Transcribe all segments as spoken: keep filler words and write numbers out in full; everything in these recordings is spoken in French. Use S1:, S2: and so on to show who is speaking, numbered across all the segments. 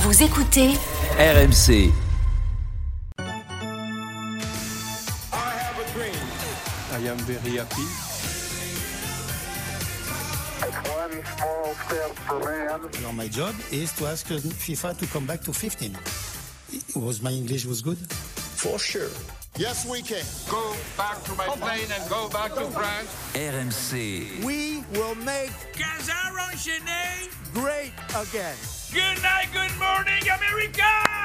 S1: Vous écoutez
S2: R M C.
S3: I am very happy.
S4: One small step for man.
S5: Now my job is to ask FIFA to come back to fifteen. Was my English was good?
S6: For sure.
S7: Yes, we can.
S8: Go back to my plane and go back to France.
S2: R M C.
S7: We will make
S9: Casa enchaîné
S7: great again.
S9: Good night, good morning, America.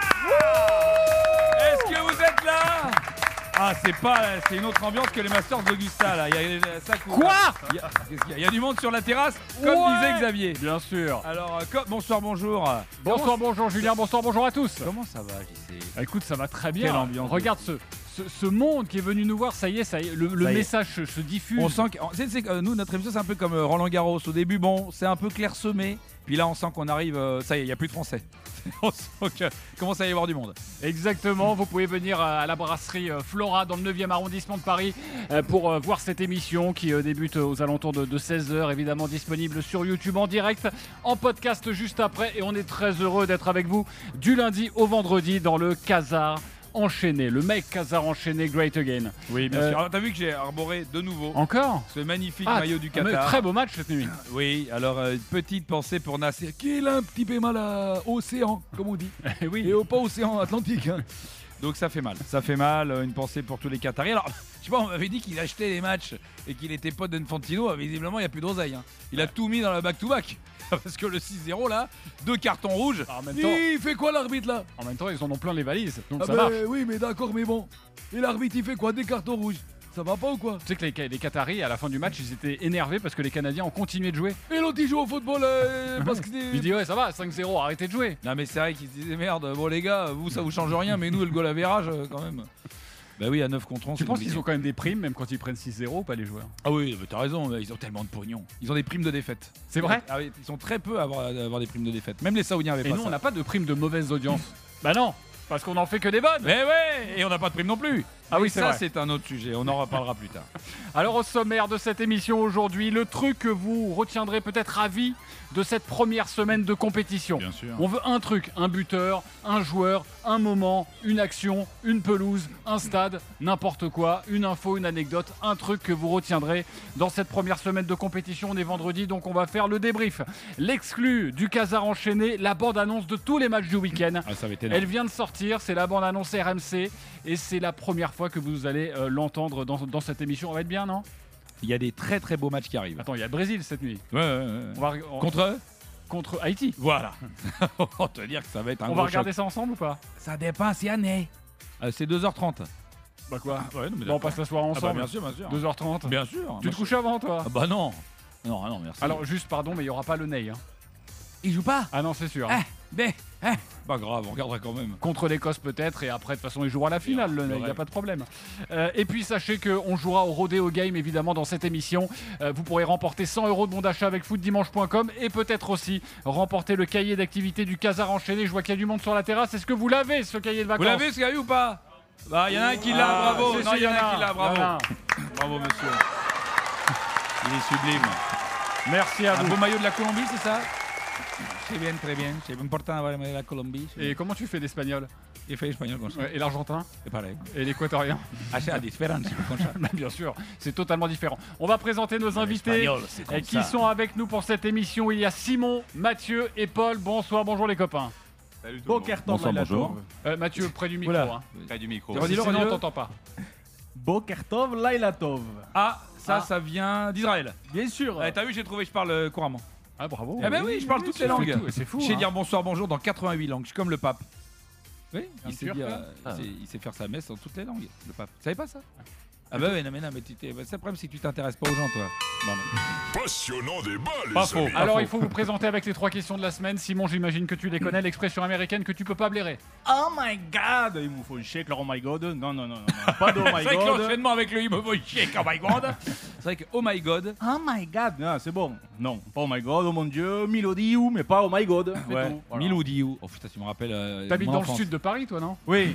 S9: Est-ce que vous êtes là? Ah, c'est pas, c'est une autre ambiance que les Masters d'Augusta là. Il y a ça.
S10: Quoi?
S9: Il y, a, il y a du monde sur la terrasse, comme
S10: ouais.
S9: disait Xavier.
S10: Bien sûr.
S9: Alors, euh, comme, bonsoir, bonjour.
S10: Bonsoir,
S9: Comment...
S10: bonjour Julien. Bonsoir, bonjour à tous.
S9: Comment ça va, J C?
S10: Écoute, ça va très bien.
S9: Quelle ambiance.
S10: Regarde ce, ce, ce monde qui est venu nous voir. Ça y est, ça y est. Le, le
S9: y
S10: message se, se diffuse.
S9: On sent que, c'est, c'est, euh, nous, notre émission, c'est un peu comme euh, Roland Garros. Au début, bon, c'est un peu clairsemé. Puis là, on sent qu'on arrive. Euh, ça y est, il n'y a plus de Français. On sent qu'il commence à y avoir du monde.
S10: Exactement, vous pouvez venir à la brasserie Flora dans le neuvième arrondissement de Paris pour voir cette émission qui débute aux alentours de seize heures, évidemment disponible sur YouTube en direct, en podcast juste après, et on est très heureux d'être avec vous du lundi au vendredi dans le Casar enchaîné, le mec Casar enchaîné Great Again.
S9: Oui, bien
S10: euh,
S9: sûr. Alors, t'as vu que j'ai arboré de nouveau
S10: encore
S9: ce magnifique
S10: ah,
S9: maillot du Qatar.
S10: Très beau match cette nuit.
S9: Oui, alors euh, petite pensée pour Nasser, qui est un petit peu mal à océan, comme on dit.
S10: Oui.
S9: Et au pas océan Atlantique. Hein. Donc ça fait mal, ça fait mal. Une pensée pour tous les Qataris. Alors, je sais pas, on m'avait dit qu'il achetait les matchs et qu'il était pote d'Infantino. Visiblement, il n'y a plus d'oseille. Hein. Il a tout mis dans la back-to-back. Parce que le six zéro là, deux cartons rouges.
S10: En même temps,
S9: il fait quoi l'arbitre là?
S10: En même temps, ils en ont plein les valises, donc
S9: ah
S10: ça
S9: bah,
S10: marche.
S9: Oui, mais d'accord, mais bon. Et l'arbitre il fait quoi? Des cartons rouges? Ça va pas ou quoi?
S10: Tu sais que les, les Qataris, à la fin du match, ils étaient énervés parce que les Canadiens ont continué de jouer.
S9: Et l'autre il joue au football euh, parce que
S10: il dit ouais, ça va, cinq zéro, arrêtez de jouer.
S9: Non mais c'est vrai qu'ils se disaient merde, bon les gars, vous ça vous change rien, mais nous le goal average euh, quand même. Bah oui, à neuf contre onze.
S10: Tu penses qu'ils ont quand même des primes, même quand ils prennent six zéro ou pas les joueurs?
S9: Ah oui, mais t'as raison, ils ont tellement de pognon. Ils ont des primes de défaite.
S10: C'est vrai?
S9: Ah oui, ils sont très peu à avoir, à avoir des primes de défaite. Même les Saoudiens avaient
S10: et
S9: pas
S10: nous,
S9: ça.
S10: on n'a pas de primes de mauvaise audience. Bah non, parce qu'on en fait que des bonnes.
S9: Mais ouais, et on n'a pas de primes non plus.
S10: Ah oui, c'est
S9: ça,
S10: vrai.
S9: c'est un autre sujet, on en reparlera plus tard.
S10: Alors au sommaire de cette émission aujourd'hui, le truc que vous retiendrez peut-être à vie de cette première semaine de compétition.
S9: Bien sûr.
S10: On veut un truc, un buteur, un joueur, un moment, une action, une pelouse, un stade, n'importe quoi, une info, une anecdote, un truc que vous retiendrez dans cette première semaine de compétition. On est vendredi, donc on va faire le débrief. L'exclu du Casar enchaîné, la bande-annonce de tous les matchs du week-end.
S9: Ah, ça va être énorme.
S10: Elle vient de sortir, c'est la bande-annonce R M C et c'est la première fois que vous allez euh, l'entendre dans, dans cette émission. On va être bien, non?
S9: Il y a des très très beaux matchs qui arrivent.
S10: Attends, il y a le Brésil cette nuit.
S9: Ouais, ouais, ouais.
S10: On va, on,
S9: Contre eux?
S10: Contre Haïti.
S9: Voilà. On te dire que ça va être un
S10: on
S9: gros
S10: va regarder
S9: choc.
S10: ça ensemble ou pas?
S9: Ça dépend, c'est année. Euh, c'est deux heures trente.
S10: Bah quoi?
S9: Ah, ouais, non, mais
S10: bon, on passe la soirée ensemble.
S9: Ah bah bien sûr, bien sûr.
S10: deux heures trente.
S9: Bien sûr.
S10: Tu te couches avant, toi?
S9: Ah bah non. Non, non, merci.
S10: Alors, juste, pardon, mais il n'y aura pas le nez. Hein.
S9: Il joue pas?
S10: Ah non, c'est sûr.
S9: Ah, mais, ah. Pas grave, on regardera quand même.
S10: Contre l'Écosse peut-être, et après de toute façon il jouera la finale, le nez, il n'y a pas de problème. Euh, et puis sachez qu'on jouera au Rodeo Game évidemment dans cette émission. Euh, vous pourrez remporter cent euros de bon d'achat avec foot dimanche point com et peut-être aussi remporter le cahier d'activité du Casar enchaîné. Je vois qu'il y a du monde sur la terrasse. Est-ce que vous l'avez ce cahier de vacances?
S9: Vous l'avez ce cahier ou pas? Bah il y en a un qui l'a,
S10: ah,
S9: bravo.
S10: Si,
S9: Non,
S10: si,
S9: il y en a un qui l'a, bravo.
S10: Voilà.
S9: Bravo monsieur. Il est sublime.
S10: Merci à
S9: Un
S10: vous.
S9: beau maillot de la Colombie, c'est ça? C'est bien, très bien. C'est important d'avoir le maillot de la Colombie.
S10: Et comment tu fais l'espagnol?
S9: Il fait espagnol comme ça.
S10: Ouais, et l'argentin?
S9: C'est pareil.
S10: Et l'équatorien?
S9: Ah, c'est différent, c'est comme ça.
S10: Bah, bien sûr, c'est totalement différent. On va présenter nos invités
S9: comme
S10: qui
S9: ça.
S10: sont avec nous pour cette émission. Il y a Simon, Mathieu et Paul. Bonsoir, bonjour les copains.
S3: Salut tout le monde.
S11: Bonsoir, bonjour.
S10: Euh, Mathieu, près du micro.
S11: Oula.
S10: Hein.
S3: Près du micro.
S9: Redis-le,
S10: Sinon, on
S9: redis-le.
S10: t'entend pas.
S11: Bokertov, Lailatov.
S9: Ah, ça,
S10: Ah.
S9: ça vient d'Israël.
S11: Bien sûr.
S9: Eh, T'as vu, j'ai trouvé, je parle euh, couramment.
S10: Ah, bravo.
S9: Eh ben oui, je parle toutes les langues.
S10: C'est fou.
S9: Je sais
S10: hein.
S9: dire bonsoir, bonjour dans quatre-vingt-huit langues. Je suis comme le pape. Oui,
S10: Un
S9: il sait,
S10: turc,
S9: dire,
S10: là
S9: euh, il, sait, il sait faire sa messe dans toutes les langues, le pape. Tu savais pas ça? Ah bah oui, non mais non, mais tu t'es... c'est le problème, c'est que tu t'intéresses pas aux gens, toi. Non, non.
S8: Passionnant débat, les
S9: Pas faux.
S8: amis.
S10: Alors,
S9: faux.
S10: il faut vous présenter avec les trois questions de la semaine. Simon, j'imagine que tu les connais, l'expression américaine que tu peux pas blairer.
S11: Oh my god. Il me faut une shake, oh my god. Non, non, non, non. non. Pas de oh my
S9: C'est vrai que
S11: god.
S9: l'enchaînement avec le il me faut chier, oh my god. C'est vrai que oh my god.
S11: Oh my god. Non, c'est bon. Non, pas oh my god, oh mon dieu. Milody ou, mais pas oh my god. C'est
S9: Ouais.
S11: tout. Voilà.
S9: Milou Diou. Oh putain, tu me rappelles. Euh,
S10: T'habites
S9: mon
S10: dans
S9: enfance.
S10: le sud de Paris, toi, non?
S11: Oui.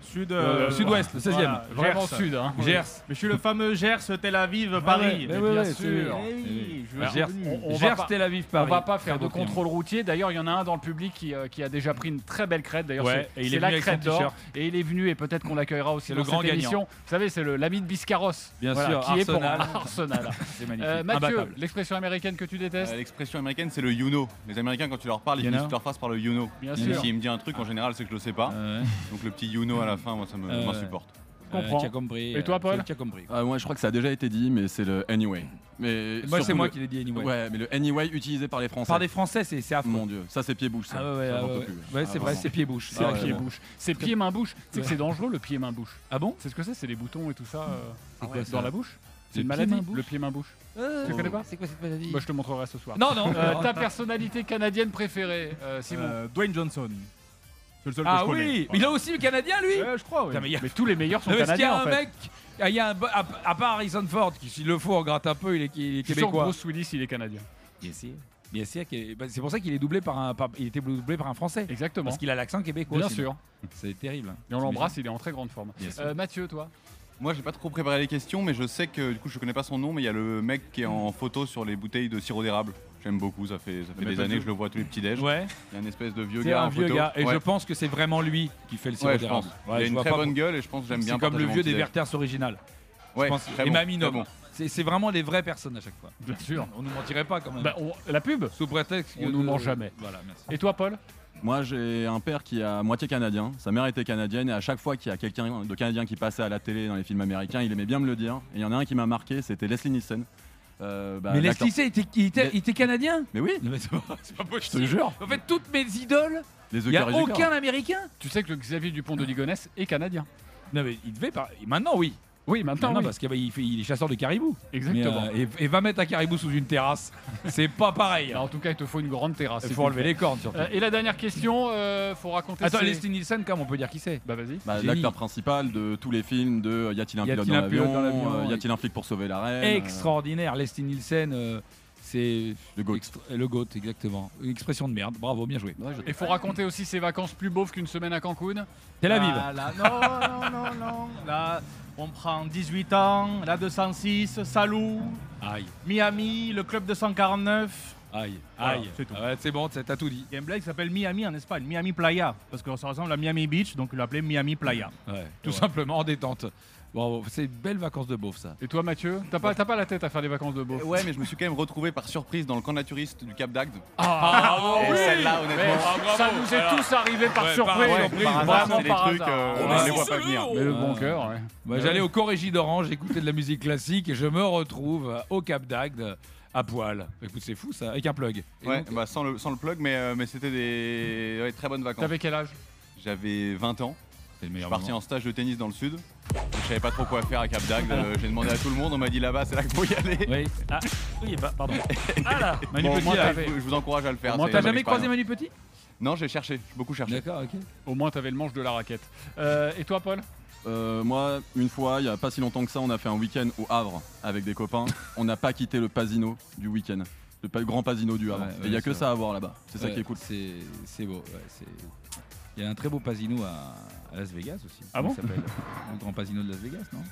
S11: Sud,
S9: Euh, Sud-Ouest, le seizième.
S11: voilà,
S10: Vraiment
S11: Gers.
S10: sud. Hein.
S9: Gers.
S11: Mais je suis le fameux Gers, Tel Aviv, Paris.
S9: Mais
S10: bien
S9: ouais,
S10: sûr.
S9: sûr.
S11: Eh oui, je
S10: Alors,
S11: suis
S9: Gers,
S11: revenu.
S10: on- on va
S9: Gers,
S10: pas-
S9: Tel Aviv,
S10: On
S9: Paris.
S10: va pas faire
S9: Très
S10: de
S9: beau triangle.
S10: contrôle routier. D'ailleurs, il y en a un dans le public qui, euh, qui a déjà pris une très belle crête. D'ailleurs,
S9: Ouais,
S10: c'est
S9: et il
S10: c'est
S9: est
S10: la
S9: venu avec son
S10: crête d'or.
S9: t-shirt.
S10: Et il est venu et peut-être qu'on l'accueillera aussi
S9: C'est
S10: dans
S9: le grand
S10: cette
S9: gagnant.
S10: émission. Vous savez, c'est le- l'ami de Biscarrosse.
S9: Bien
S10: Voilà,
S9: sûr,
S10: qui est pour
S9: Arsenal.
S10: Arsenal.
S9: C'est magnifique.
S10: Euh, Mathieu,
S9: Imbattable.
S10: l'expression américaine que tu détestes
S1: Euh, L'expression américaine, c'est le you know. Les Américains, quand tu leur parles, ils
S9: You
S1: finissent
S9: know.
S1: toutes leurs phrases par le you know.
S10: Bien
S1: Même
S10: sûr.
S1: s'il me dit un truc, en général, c'est que je le sais pas.
S9: Euh,
S1: Donc le petit you know à la fin, moi, ça me-
S9: Euh,
S1: m'insupporte.
S10: Je comprends.
S9: euh, tu as compris.
S10: Et toi,
S9: euh,
S10: Paul
S9: Tu as compris.
S6: Ah, moi, je crois que ça a déjà été dit, mais c'est le anyway. Mais
S9: Moi, c'est
S6: surtout
S9: moi
S6: le-
S9: qui l'ai dit anyway.
S6: Ouais, mais le anyway utilisé par les Français.
S9: Par des Français, c'est c'est affreux.
S6: Mon Dieu, ça c'est pied-bouche. Ça.
S9: Ah ouais, ouais,
S6: Ça,
S9: ah
S6: j'en
S9: ouais,
S6: peux
S9: ouais.
S6: plus.
S9: Ouais,
S6: Ah,
S9: c'est vrai,
S6: vraiment.
S9: c'est pied-bouche.
S10: C'est
S9: C'est
S10: un
S9: vrai.
S10: pied-bouche. C'est pied-main-bouche. Tu sais que
S9: Ouais.
S10: c'est dangereux le pied-main-bouche.
S9: Ah bon?
S10: C'est ce que c'est, c'est les boutons et tout ça. euh,
S9: C'est quoi
S10: ouais,
S9: ça
S10: dans la bouche. C'est
S9: Le
S10: une maladie,
S9: pied-main-bouche
S10: le pied-main-bouche.
S9: Euh,
S10: Tu connais pas?
S9: C'est quoi cette maladie?
S10: Moi, je te montrerai ce soir.
S9: Non, non.
S10: Euh, ta personnalité canadienne préférée, euh, Simon.
S11: Euh, Dwayne Johnson. C'est le seul que
S9: Ah
S11: je connais.
S9: oui,
S11: Voilà.
S9: il a aussi le Canadien lui.
S11: Ouais, je crois, oui.
S9: Putain, mais il y a-
S10: Mais tous les meilleurs sont
S9: Non, parce qu'il y
S10: canadiens
S9: a
S10: en
S9: un
S10: fait.
S9: mec, il y a un, à, à part Harrison Ford, qui s'il le faut on gratte un peu, il est, il est
S10: Je suis sûr que
S9: québécois.
S10: Bruce Willis, il est canadien.
S9: Bien sûr. Bien sûr qu'il est- bah, c'est pour ça qu'il est doublé par un, par- il était doublé par un Français.
S10: Exactement.
S9: Parce qu'il a l'accent québécois.
S10: Bien
S9: sinon.
S10: sûr.
S9: C'est terrible. hein.
S10: Et on l'embrasse, il est en très grande forme.
S9: Bien sûr.
S10: Euh, Mathieu, toi?
S1: Moi, j'ai pas trop préparé les questions, mais je sais que du coup, je connais pas son nom, mais il y a le mec qui est en photo sur les bouteilles de sirop d'érable. J'aime beaucoup, ça fait, ça fait
S9: Mais
S1: des
S9: pas
S1: années
S9: du
S1: que je le vois tous les petits déj.
S9: Ouais.
S1: Il y a une espèce de vieux
S9: C'est
S1: gars
S9: un
S1: en
S9: vieux
S1: photo.
S9: gars. Et
S1: Ouais.
S9: je pense que c'est vraiment lui qui fait le sirop
S1: Ouais, je
S9: d'érable.
S1: pense.
S9: Ouais,
S1: il a
S9: je
S1: une
S9: vois
S1: très
S9: pas
S1: bonne
S9: pour-
S1: gueule et je pense que j'aime bien
S9: C'est comme le
S1: partager mon
S9: vieux des
S1: petit-déj.
S9: Werther's original.
S1: Ouais,
S9: Je pense.
S1: très
S9: Et
S1: bon,
S9: Mamie
S1: très
S9: Noble.
S1: bon.
S9: C'est c'est vraiment des vraies personnes à chaque fois.
S10: Bien sûr.
S9: On nous mentirait pas quand même.
S10: Bah, on- La pub?
S9: Sous prétexte
S10: On
S9: que
S10: nous
S9: de-
S10: ment jamais.
S9: Voilà, merci.
S10: Et toi, Paul?
S6: Moi, j'ai un père qui est à moitié canadien. Sa mère était canadienne et à chaque fois qu'il y a quelqu'un de canadien qui passait à la télé dans les films américains, il aimait bien me le dire. Et il y en a un qui m'a marqué, c'était Leslie Nielsen. Euh, bah,
S9: Mais
S6: l'acteur-
S9: Leslie, il était, il, était, il était canadien?
S6: Mais oui,
S9: Non, mais c'est pas, c'est pas
S6: je
S9: possible.
S6: te jure.
S9: En fait, toutes mes idoles,
S6: Les
S9: il n'y a
S6: Eucharistes du
S9: aucun
S6: corps.
S9: américain.
S10: Tu sais que le Xavier Dupont de Ligonnès est canadien.
S9: Non, mais il devait pas. Maintenant, oui.
S10: Oui, maintenant,
S9: Maintenant,
S10: oui.
S9: parce qu'il fait, il est chasseur de caribou.
S10: Exactement.
S9: Mais, euh, et, et va mettre un caribou sous une terrasse, c'est pas pareil.
S10: Bah, en tout cas, il te faut une grande terrasse.
S9: Il
S10: c'est
S9: faut
S10: tout.
S9: enlever les cornes surtout.
S10: Euh, et la dernière question, euh, faut raconter.
S9: Attends,
S10: ses-
S9: Leslie Nielsen, comme on peut dire qui c'est?
S10: Bah vas-y.
S6: Bah,
S9: Génie.
S6: l'acteur principal de tous les films de euh, Y a-t-il un
S9: Y
S6: pilote
S9: a-t-il
S6: dans
S9: un pilote dans
S6: l'avion
S9: l'avion
S6: euh, Y a-t-il un flic pour sauver la reine
S9: Extraordinaire, Leslie Nielsen, euh, c'est
S6: Le GOAT.
S9: extra- le GOAT, exactement. Une expression de merde. Bravo, bien joué.
S10: Il faut raconter aussi ses vacances plus beaufs qu'une semaine à Cancun.
S9: Tel Aviv.
S11: Ah, là, non, non, non, non. Là, on prend dix-huit ans, la deux cent six, Salou,
S9: Aïe,
S11: Miami, le club deux cent quarante-neuf.
S9: aïe,
S11: Voilà,
S9: aïe.
S11: c'est tout.
S9: Ah ouais, c'est bon, t'as t'as tout dit.
S11: Il y a un blague qui s'appelle Miami en Espagne, Miami Playa, parce que ça ressemble à Miami Beach, donc il l'appelait Miami Playa.
S9: Ouais, tout
S11: Ouais.
S9: simplement en détente. Bravo, c'est une belle vacances de beauf ça.
S10: Et toi, Mathieu, t'as pas, t'as pas la tête à faire des vacances de beauf.
S1: Ouais, mais je me suis quand même retrouvé par surprise dans le camp naturiste du Cap d'Agde.
S10: Ah,
S1: Et
S10: oui.
S1: celle-là,
S10: Mais
S1: honnêtement.
S10: ça nous est tous arrivé par
S9: Ouais,
S10: surprise.
S9: par
S1: Ouais,
S9: surprise,
S1: par hasard,
S10: vraiment
S1: c'est des
S10: par
S1: trucs,
S10: hasard.
S1: euh,
S10: Oh,
S1: on
S10: bah,
S1: les voit pas venir.
S10: Mais le
S9: Ah.
S10: bon cœur, ouais.
S9: Moi, j'allais au Corrégie d'Orange écouter de la musique classique et je me retrouve au Cap d'Agde à poil. Écoute, c'est fou ça, avec un plug. Et
S1: Ouais,
S9: donc,
S1: bah sans le, sans le plug, mais, euh, mais c'était des ouais, très bonnes vacances.
S10: T'avais quel âge?
S1: J'avais vingt ans.
S9: c'est le
S1: Je
S9: meilleur
S1: suis parti
S9: moment.
S1: en stage de tennis dans le sud. Je savais pas trop quoi faire à Cap d'Agde. euh, J'ai demandé à tout le monde, on m'a dit là-bas, c'est là qu'il faut y aller.
S9: Oui. Ah, oui, bah, pardon. Ah là, Manu
S10: Bon,
S9: Petit,
S10: moi,
S9: là.
S10: t'avais-
S1: Je vous- je vous encourage à le faire.
S10: Au moins,
S1: c'est
S9: T'as
S1: une bonne
S9: jamais croisé
S1: expérience.
S9: Manu Petit?
S1: Non, j'ai cherché, j'ai beaucoup cherché.
S9: D'accord, ok.
S10: Au moins, t'avais le manche de la raquette. Euh, et toi, Paul?
S6: Euh, moi, une fois, il y a pas si longtemps que ça, on a fait un week-end au Havre avec des copains. On n'a pas quitté le Pasino du week-end. Le pa- grand Pasino du Havre.
S9: Ouais,
S6: Et il y a
S9: ouais,
S6: que
S9: c'est
S6: ça à voir là-bas. C'est ça
S9: Ouais,
S6: qui est cool.
S9: C'est c'est beau. ouais, c'est- Il y a un très beau pasino à, à Las Vegas aussi.
S10: Ah
S9: Comment
S10: bon
S9: ça s'appelle Le grand pasino de Las Vegas, non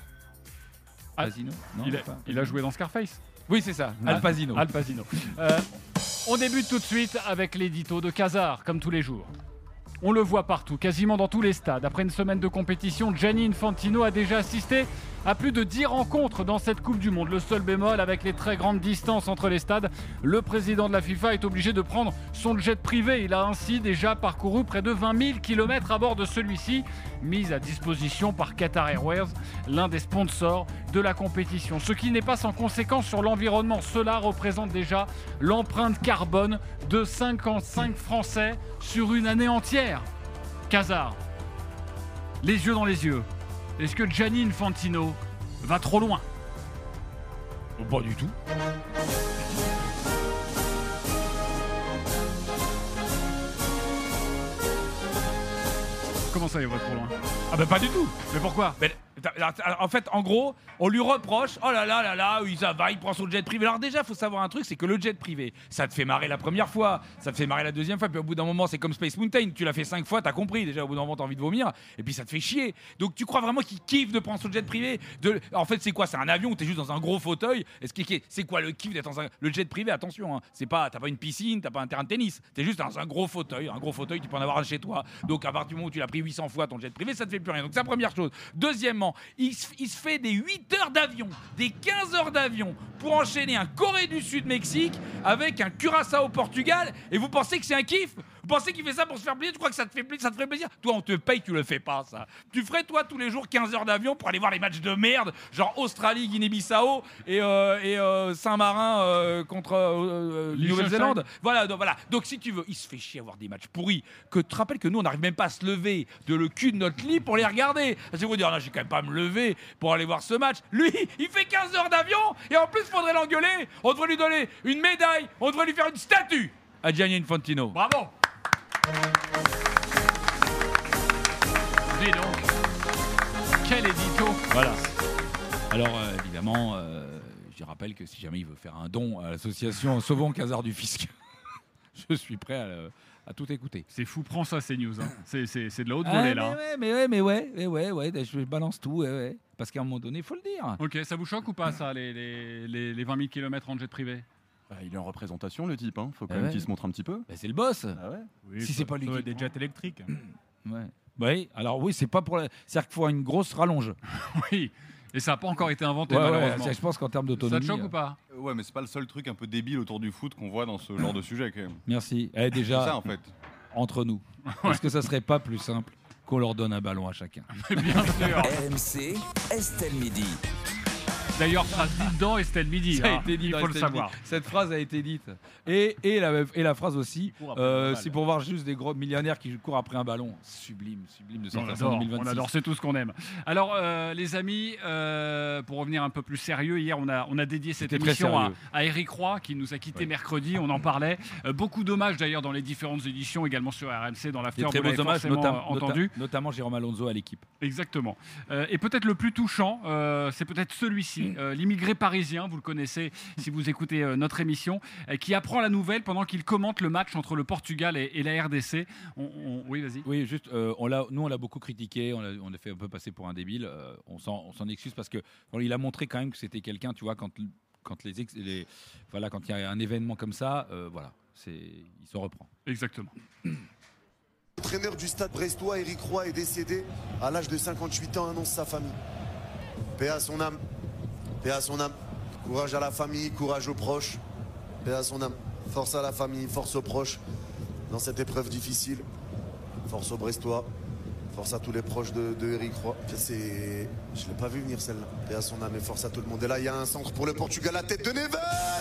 S10: Ah,
S9: Pasino non,
S10: il, a,
S9: pas-
S10: il a joué dans Scarface.
S9: Oui, c'est ça.
S10: Ah,
S9: Al Pasino.
S10: Al Pacino. Euh, on débute tout de suite avec l'édito de Casar, comme tous les jours. On le voit partout, quasiment dans tous les stades. Après une semaine de compétition, Gianni Infantino a déjà assisté à plus de dix rencontres dans cette Coupe du Monde. Le seul bémol, avec les très grandes distances entre les stades, le président de la FIFA est obligé de prendre son jet privé. Il a ainsi déjà parcouru près de vingt mille kilomètres à bord de celui-ci, mis à disposition par Qatar Airways, l'un des sponsors de la compétition. Ce qui n'est pas sans conséquence sur l'environnement. Cela représente déjà l'empreinte carbone de cinquante-cinq Français sur une année entière. Casar, les yeux dans les yeux. Est-ce que Gianni Infantino va trop loin?
S9: Pas du tout.
S10: Comment ça, il va trop loin?
S9: Ah bah pas du tout.
S10: Mais pourquoi?
S9: Mais, en fait, en gros, on lui reproche, oh là là là là, il va, il prend son jet privé. Alors déjà, il faut savoir un truc, c'est que le jet privé, ça te fait marrer la première fois, ça te fait marrer la deuxième fois, puis au bout d'un moment, c'est comme Space Mountain, tu l'as fait cinq fois, t'as compris, déjà au bout d'un moment, t'as envie de vomir, et puis ça te fait chier. Donc tu crois vraiment qu'il kiffe de prendre son jet privé de... En fait, c'est quoi? C'est un avion où t'es juste dans un gros fauteuil. Est-ce qu'il... C'est quoi le kiff d'être dans un... Le jet privé, attention, hein, c'est pas... t'as pas une piscine, t'as pas un terrain de tennis, t'es juste dans un gros fauteuil, un gros fauteuil, tu peux en avoir un chez toi. Donc à partir du moment où tu l'as pris huit cents fois ton jet privé, ça te fait plus rien. Donc c'est la première chose. Deuxièmement, il se, il se fait des huit heures d'avion, des quinze heures d'avion pour enchaîner un Corée du Sud-Mexique avec un Curaçao au Portugal, et vous pensez que c'est un kiff? Vous pensez qu'il fait ça pour se faire plaisir? Tu crois que ça te fait plaisir? Ça te ferait plaisir? Toi, on te paye, tu le fais pas, ça. Tu ferais, toi, tous les jours quinze heures d'avion pour aller voir les matchs de merde, genre Australie, Guinée-Bissau et, euh, et euh, Saint-Marin euh, contre euh, euh, Nouvelle-Zélande. Voilà, donc, voilà. Donc, si tu veux, il se fait chier à voir des matchs pourris. Que tu te rappelles que nous, on n'arrive même pas à se lever de le cul de notre lit pour les regarder. C'est vous dire, non, j'ai quand même pas à me lever pour aller voir ce match. Lui, il fait quinze heures d'avion et en plus, il faudrait l'engueuler. On devrait lui donner une médaille, on devrait lui faire une statue à Gianni Infantino.
S10: Bravo. Dis donc, quel édito.
S9: Voilà. Alors euh, évidemment, euh, je rappelle que si jamais il veut faire un don à l'association Sauvons Casar du Fisc, je suis prêt à, à tout écouter.
S10: C'est fou, prends ça, c'est news. Hein. C'est, c'est, c'est de la haute
S9: ah,
S10: volée
S9: mais
S10: là.
S9: Ouais, mais ouais, mais ouais, mais ouais, ouais, je balance tout, ouais, ouais. Parce qu'à un moment donné, il faut le dire.
S10: Ok, ça vous choque ou pas ça, les, les, les, les vingt mille kilomètres en jet privé?
S6: Bah, il est en représentation, le type. Hein. Faut quand
S9: ah
S6: même
S9: ouais.
S6: qu'il se montre un petit peu.
S9: Bah, c'est le boss.
S6: Ah ouais.
S11: Oui,
S9: si c'est pas lui qui
S11: des jets électriques.
S9: Ouais. Oui, alors oui, c'est pas pour la... C'est-à-dire qu'il faut une grosse rallonge.
S10: Oui, et ça n'a pas encore été inventé,
S9: ouais,
S10: malheureusement.
S9: Ouais, je pense qu'en termes d'autonomie...
S10: Ça te choque ou pas?
S1: Ouais, mais c'est pas le seul truc un peu débile autour du foot qu'on voit dans ce genre de sujet, quand même.
S9: Merci. Eh, déjà,
S1: c'est ça, en fait.
S9: Entre nous, est-ce que ça serait pas plus simple qu'on leur donne un ballon à chacun?
S10: Bien sûr.
S2: R M C, Estelle Midi.
S10: D'ailleurs, phrase dite dans Estelle Midi.
S9: Ça a
S10: hein.
S9: été dit
S10: Il
S9: dans
S10: faut le
S9: Estelle
S10: savoir.
S9: Midi. Cette phrase a été dite. Et, et, la, et la phrase aussi, euh, c'est pour voir juste des gros millionnaires qui courent après un ballon. Sublime, sublime de sortir ça en deux mille vingt-six.
S10: On adore, c'est tout ce qu'on aime. Alors, euh, les amis, euh, pour revenir un peu plus sérieux, hier, on a, on a dédié cette
S9: C'était
S10: émission à,
S9: sérieux.
S10: à Eric Roy, qui nous a quittés
S9: Ouais.
S10: mercredi. On en parlait. Euh, beaucoup d'hommages d'ailleurs dans les différentes éditions, également sur R M C, dans l'after.
S9: Des très
S10: vous l'avez
S9: beaux hommages,
S10: forcément,
S9: notam-
S10: euh, entendu.
S9: nota- notamment Jérôme Alonso à l'équipe.
S10: Exactement. Euh, et peut-être le plus touchant, euh, c'est peut-être celui-ci, euh, l'immigré parisien, vous le connaissez si vous écoutez euh, notre émission, euh, qui apprend la nouvelle pendant qu'il commente le match entre le Portugal et, et la R D C. On, on... Oui, vas-y.
S9: Oui, juste, euh, on l'a, nous on l'a beaucoup critiqué, on l'a, on a fait un peu passer pour un débile. Euh, on, s'en, on s'en excuse parce que bon, il a montré quand même que c'était quelqu'un, tu vois, quand, quand les, ex- les voilà, quand il y a un événement comme ça, euh, voilà, c'est, il se reprend.
S10: Exactement.
S12: L'entraîneur du stade brestois, Eric Roy, est décédé à l'âge de cinquante-huit ans, annonce sa famille. Paix à son âme, paix à son âme. Courage à la famille, courage aux proches. Paix à son âme. Force à la famille, force aux proches. Dans cette épreuve difficile, force aux Brestois. Force à tous les proches de, de Eric Roy. C'est... Je ne l'ai pas vu venir celle-là. Paix à son âme et force à tout le monde. Et là, il y a un centre pour le Portugal, la tête de Neves.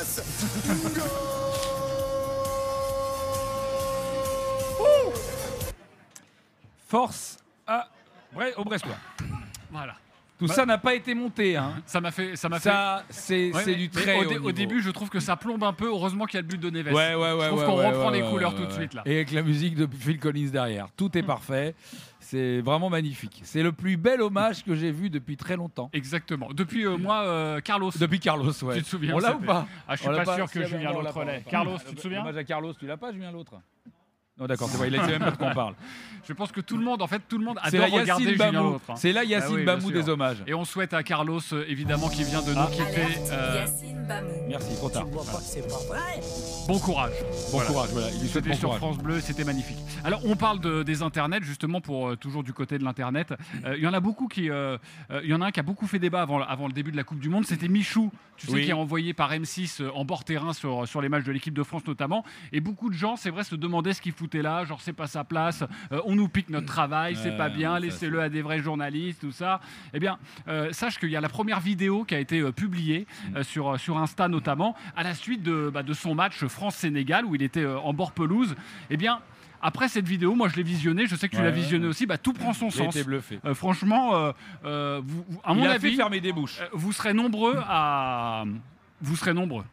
S9: Force à Bre- au Brestois.
S10: Voilà.
S9: Tout
S10: Bah,
S9: ça n'a pas été monté. Hein.
S10: Ça m'a fait. Ça, m'a
S9: Ça,
S10: fait...
S9: c'est,
S10: Ouais,
S9: c'est
S10: mais-
S9: du
S10: mais
S9: très
S10: au,
S9: haut
S10: dé- au
S9: niveau.
S10: début, je trouve que ça plombe un peu. Heureusement qu'il y a le but de Neves.
S9: Ouais, ouais, ouais.
S10: Je trouve
S9: ouais,
S10: qu'on
S9: ouais,
S10: reprend
S9: ouais,
S10: les
S9: ouais,
S10: couleurs
S9: ouais,
S10: tout de
S9: ouais.
S10: suite là.
S9: Et avec la musique de Phil Collins derrière. Tout est parfait. C'est vraiment magnifique. C'est le plus bel hommage que j'ai vu depuis très longtemps.
S10: Exactement. Depuis euh, moi, euh, Carlos.
S9: Depuis Carlos, ouais.
S10: Tu te souviens
S9: On l'a ou
S10: c'était-
S9: pas
S10: Ah, je suis
S9: On l'a
S10: pas sûr
S9: Si,
S10: que
S9: ah ben,
S10: Julien
S9: non, on l'a
S10: l'autre
S9: pas, on
S10: l'ait.
S9: l'a pas.
S10: Carlos, tu te souviens?
S9: Hommage à Carlos, tu l'as pas, Julien l'autre? Non, d'accord, c'est vrai, il ne sait même pas de quoi on parle.
S10: Je pense que tout le monde, en fait, tout le monde
S9: C'est
S10: adore
S9: la
S10: regarder
S9: Yacine
S10: Julien
S9: Bamou.
S10: l'autre. hein.
S9: C'est la
S10: Ah
S9: Yacine
S10: oui, bien
S9: Bamou
S10: sûr.
S9: des hommages.
S10: Et on souhaite à Carlos, euh, évidemment, qui vient de nous
S9: Ah.
S10: quitter. euh,
S13: Yacine Bamou.
S9: Merci, trop tard.
S13: Tu vois pas que c'est pas vrai.
S10: Bon courage.
S9: Bon courage, voilà. Il lui souhaite
S10: C'était
S9: bon
S10: sur
S9: courage.
S10: France Bleu, c'était magnifique. Alors, on parle de, des internets, justement, pour euh, toujours du côté de l'internet. Euh, Il y en a beaucoup qui. euh, euh, Il y en a un qui a beaucoup fait débat avant, avant le début de la Coupe du Monde. C'était Michou, tu sais,
S9: Oui.
S10: qui est envoyé par M six euh, en bord terrain sur, sur les matchs de l'équipe de France, notamment. Et beaucoup de gens, c'est vrai, se demandaient ce qu'il foutait là. Genre, c'est pas sa place. euh, on nous pique notre travail, c'est
S9: Ouais,
S10: pas bien.
S9: ça,
S10: Laissez-le à des vrais journalistes, tout ça. Eh bien, euh, sache qu'il y a la première vidéo qui a été euh, publiée euh, sur, sur Insta, notamment, à la suite de, bah, de son match France-Sénégal, où il était euh, en bord pelouse. Eh bien, après cette vidéo, moi je l'ai visionnée, je sais que tu
S9: Ouais,
S10: l'as
S9: ouais,
S10: visionnée
S9: ouais.
S10: aussi, bah, tout prend son
S9: J'ai
S10: sens.
S9: été bluffé.
S10: Euh, franchement, euh, euh, vous, vous- à
S9: Il
S10: mon
S9: a
S10: avis,
S9: fait fermer des bouches.
S10: euh, vous serez nombreux à... Vous serez nombreux.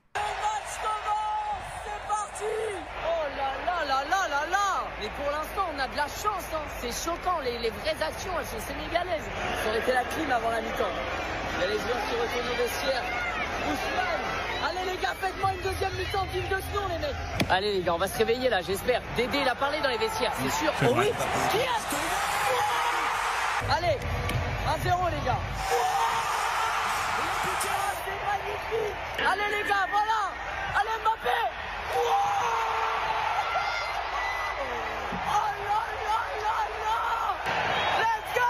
S14: C'est parti. Oh là là là là là là. Mais pour l'instant,
S13: on a de la chance, hein. C'est choquant, les, les vraies actions, elles sont sénégalaises. Ça aurait été la clim avant la mi-temps. Il y a les joueurs qui retournent au vestiaire. Ousmane, allez les gars, faites-moi une deuxième mi-temps digne de ce nom, les mecs. Allez les gars, on va se réveiller là, j'espère. Dédé, il a parlé dans les vestiaires, c'est sûr.
S7: C'est
S13: Oh
S7: vrai.
S13: oui, qui est Allez, un zéro les gars. C'est magnifique. Allez les gars, voilà. Allez Mbappé. Oh là là là là. Let's go.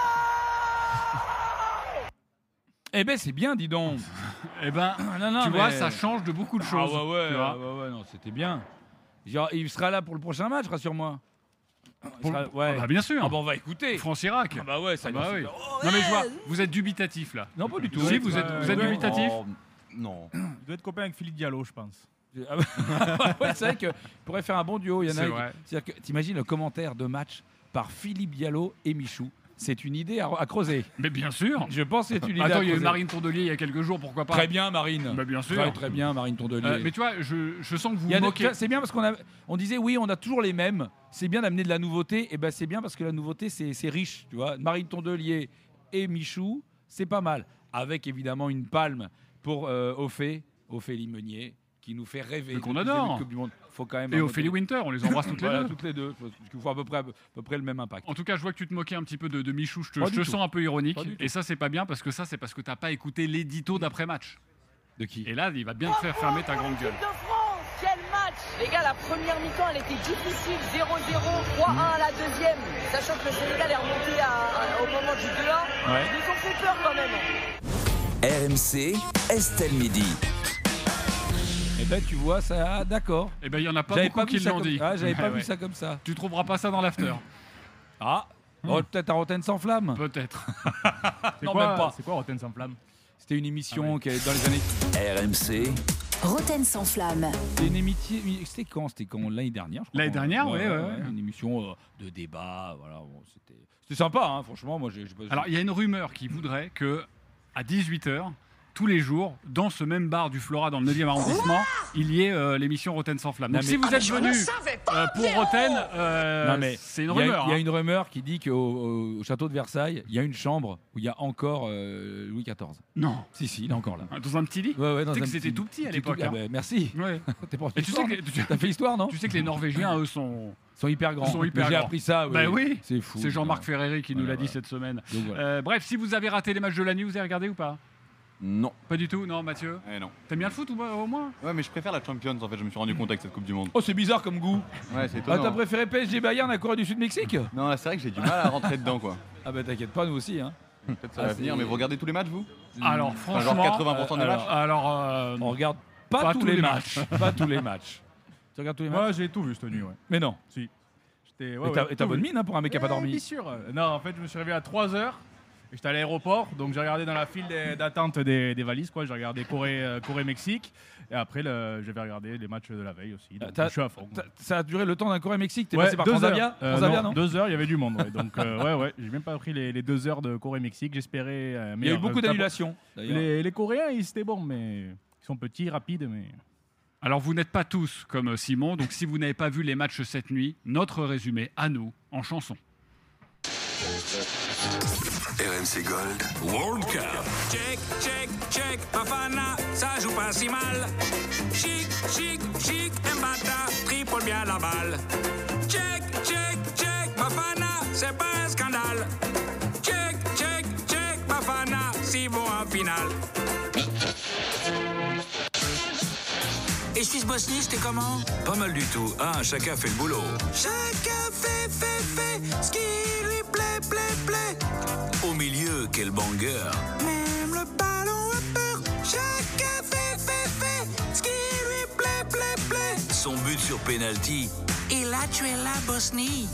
S9: Eh ben c'est bien, dis donc.
S10: Eh ben,
S9: non, non,
S10: tu
S9: mais...
S10: vois, ça change de beaucoup de choses.
S9: Ah ouais, ouais,
S10: tu vois.
S9: ouais, ouais, non, c'était bien. Genre, il sera là pour le prochain match, rassure-moi.
S10: Pour
S9: sera...
S10: le-
S9: ouais.
S10: Ah bah bien sûr.
S9: Ah bah on va écouter.
S10: France Irak.
S9: Ah bah ouais, ça
S10: Ah bah
S9: va.
S10: oui. Non mais je vois, vous êtes dubitatif là.
S9: Non, pas du tout.
S10: Si, vous êtes, vous êtes
S9: Ouais.
S10: dubitatif.
S6: Oh, non.
S11: Il doit être copain avec Philippe Diallo, je pense.
S9: Ah bah, ouais, c'est vrai qu'il pourrait faire un bon duo. Il y en a.
S10: C'est vrai.
S9: C'est-à-dire que t'imagines le commentaire de match par Philippe Diallo et Michou. C'est une idée à, à creuser.
S10: Mais bien sûr.
S9: Je pense que c'est une idée
S10: Attends,
S9: à
S10: il y a eu
S9: creuser.
S10: Marine Tourdelier il y a quelques jours, pourquoi pas.
S9: Très bien, Marine.
S10: Bah, bien sûr.
S9: Très, très bien, Marine Tourdelier.
S10: Euh, mais tu vois, je, je sens que vous
S9: Il y a de-
S10: moquez.
S9: c'est bien parce qu'on a, on disait oui, on a toujours les mêmes. C'est bien d'amener de la nouveauté. Et ben c'est bien parce que la nouveauté c'est, c'est riche, tu vois. Marine Tondelier et Michou, c'est pas mal. Avec évidemment une palme pour euh, Ophé, Ophélie Meunier, qui nous fait rêver.
S10: Mais qu'on
S9: depuis le
S10: adore.
S9: début de Coupe du Monde. Faut quand même.
S10: Et
S9: un
S10: Ophélie
S9: modèle.
S10: Winter, on les embrasse toutes les
S9: Voilà,
S10: deux.
S9: toutes les deux. Parce qu'il faut à peu près, à peu près le même impact.
S10: En tout cas, je vois que tu te moquais un petit peu de, de Michou. Je te,
S9: Pas
S10: je
S9: du
S10: te
S9: tout.
S10: sens un peu ironique.
S9: Pas du tout.
S10: Et ça, c'est pas bien parce que ça, c'est parce que t'as pas écouté l'édito d'après-match.
S9: De qui?
S10: Et là, il va bien te faire fermer ta grande gueule.
S13: Équipe de France, quel match. Les gars, la première mi-temps, elle était difficile. zéro zéro, trois un à la deuxième. Sachant que le Sénégal est remonté à- à- au moment du deux un.
S2: Ouais.
S13: Ils nous ont fait peur quand même.
S2: R M C, Estelle Midi.
S9: Et ben tu vois ça, ah, d'accord.
S10: Et ben il y en a pas
S9: J'avais
S10: beaucoup
S9: pas vu
S10: qui
S9: ça
S10: l'ont
S9: comme-
S10: dit.
S9: Ah, j'avais pas
S10: Ouais,
S9: vu
S10: ouais.
S9: ça comme ça.
S10: Tu trouveras pas ça dans l'after.
S9: Ah, oh, peut-être à Rotten sans flamme.
S10: Peut-être.
S11: C'est
S9: Non,
S11: quoi,
S9: même pas.
S11: C'est quoi Rotten sans flamme?
S9: C'était une émission qui est dans les années.
S2: R M C,
S14: Rotten sans flamme.
S9: C'était une émission. C'était quand? C'était quand l'année dernière, je crois.
S10: L'année dernière, ouais, ouais, ouais.
S9: Une émission euh, de débat, voilà. Bon, c'était, c'était sympa, hein, franchement. Moi, j'ai. j'ai pas-
S10: Alors, il y a une rumeur qui voudrait que à dix-huit heures, tous les jours, dans ce même bar du Flora dans le neuvième arrondissement, il y ait euh, l'émission Rotten sans flamme.
S9: Non,
S10: Donc
S9: mais-
S10: si vous
S9: Ah, mais
S10: êtes
S9: je ne
S10: venu
S9: savais pas,
S10: euh, pour
S9: Pierrot
S10: Rotten, euh,
S9: Non, mais
S10: c'est une
S9: il y a-
S10: rumeur.
S9: Il y a
S10: hein.
S9: une rumeur qui dit qu'au au, au château de Versailles, il y a une chambre où il y a encore euh, Louis quatorze.
S10: Non.
S9: Si, si, il est encore là.
S10: Dans un petit lit.
S9: Ouais, ouais, dans
S10: Tu sais
S9: un
S10: que c'était
S9: petit-
S10: tout petit à
S9: petit
S10: l'époque.
S9: tout- ah
S10: hein.
S9: bah, merci.
S10: Ouais.
S9: T'es prof
S10: Et tu sais
S9: d'histoire,
S10: que
S9: non
S10: tu-
S9: T'as fait l'histoire, non
S10: Tu sais que les Norvégiens, eux, sont
S9: sont hyper grands.
S10: Sont hyper
S9: Mais j'ai
S10: grands.
S9: appris ça.
S10: Bah oui.
S9: C'est fou.
S10: C'est Jean-Marc Ferreri qui nous
S9: Voilà,
S10: l'a dit
S9: voilà.
S10: cette semaine.
S9: Donc, voilà.
S10: Euh, bref, si vous avez raté les matchs de la nuit, vous avez regardé ou pas?
S6: Non.
S10: Pas du tout, non, Mathieu.
S1: Eh non.
S10: T'aimes bien le foot ou pas, au moins?
S1: Ouais, mais je préfère la Champions en fait, je me suis rendu compte avec cette Coupe du Monde.
S9: Oh, c'est bizarre comme goût.
S1: Ouais, c'est
S9: Ah,
S1: étonnant.
S9: t'as préféré P S G Bayern à Corée du Sud Mexique?
S1: Non, là c'est vrai que j'ai du mal à rentrer dedans quoi.
S9: Ah bah t'inquiète pas, nous aussi. Hein.
S1: Peut-être ça
S9: Ah,
S1: va venir,
S9: c'est-
S1: mais vous regardez tous les matchs vous
S10: Alors,
S1: Enfin,
S10: franchement.
S1: genre quatre-vingts pour cent des
S10: euh,
S1: matchs
S10: Alors, euh,
S9: On regarde pas, tous, les matchs. pas tous les matchs. Tu regardes tous les matchs?
S11: Moi, j'ai tout vu cette nuit, ouais.
S9: Mais non.
S11: Si. J'étais.
S9: Et
S11: Ouais,
S9: t'as
S11: ouais,
S9: et t'as
S11: tout
S9: bonne
S11: vu.
S9: mine hein, pour un mec qui a pas
S11: Ouais,
S9: dormi.
S11: Bien sûr. Non, en fait, je me suis réveillé à trois heures. Et j'étais à l'aéroport, donc j'ai regardé dans la file des- d'attente des, des valises, quoi. J'ai regardé Corée, euh, Corée-Mexique. Et après, le, j'avais regardé les matchs de la veille aussi. Donc,
S9: T'as-
S11: je suis à fond.
S9: t'as- Ça a duré le temps d'un Corée-Mexique. T'es
S11: Ouais,
S9: passé par
S11: deux
S9: Transavia
S11: heures. Euh,
S9: Transavia,
S11: non,
S9: non
S11: Deux heures, il y avait du monde. Ouais. Donc, euh, ouais, ouais, j'ai même pas pris les, les deux heures de Corée-Mexique. J'espérais. euh,
S9: Il y a
S11: meilleur
S9: eu beaucoup
S11: résultat.
S9: d'annulations. d'ailleurs.
S11: Les, les Coréens, ils étaient bons, mais ils sont petits, rapides, mais.
S10: Alors, vous n'êtes pas tous comme Simon, donc si vous n'avez pas vu les matchs cette nuit, notre résumé à nous, en chanson.
S15: R M C Gold World Cup.
S16: Check, check, check, Bafana, ça joue pas si mal. Chic, chic, chic, Mbata, triple bien la balle. Check, check, check, Bafana, c'est pas un scandale. Check, check, check, Bafana, si bon en finale. Et Suisse-Bosnie, c'était comment?
S2: Pas mal du tout. Ah, chacun fait le boulot.
S16: Chacun fait, fait, fait, ce qui lui plaît, plaît, plaît.
S2: Au milieu, quel banger.
S16: Même le ballon a peur. Chacun fait, fait, fait, ce qui lui plaît, plaît, plaît.
S2: Son but sur penalty.
S16: Il a tué la Bosnie.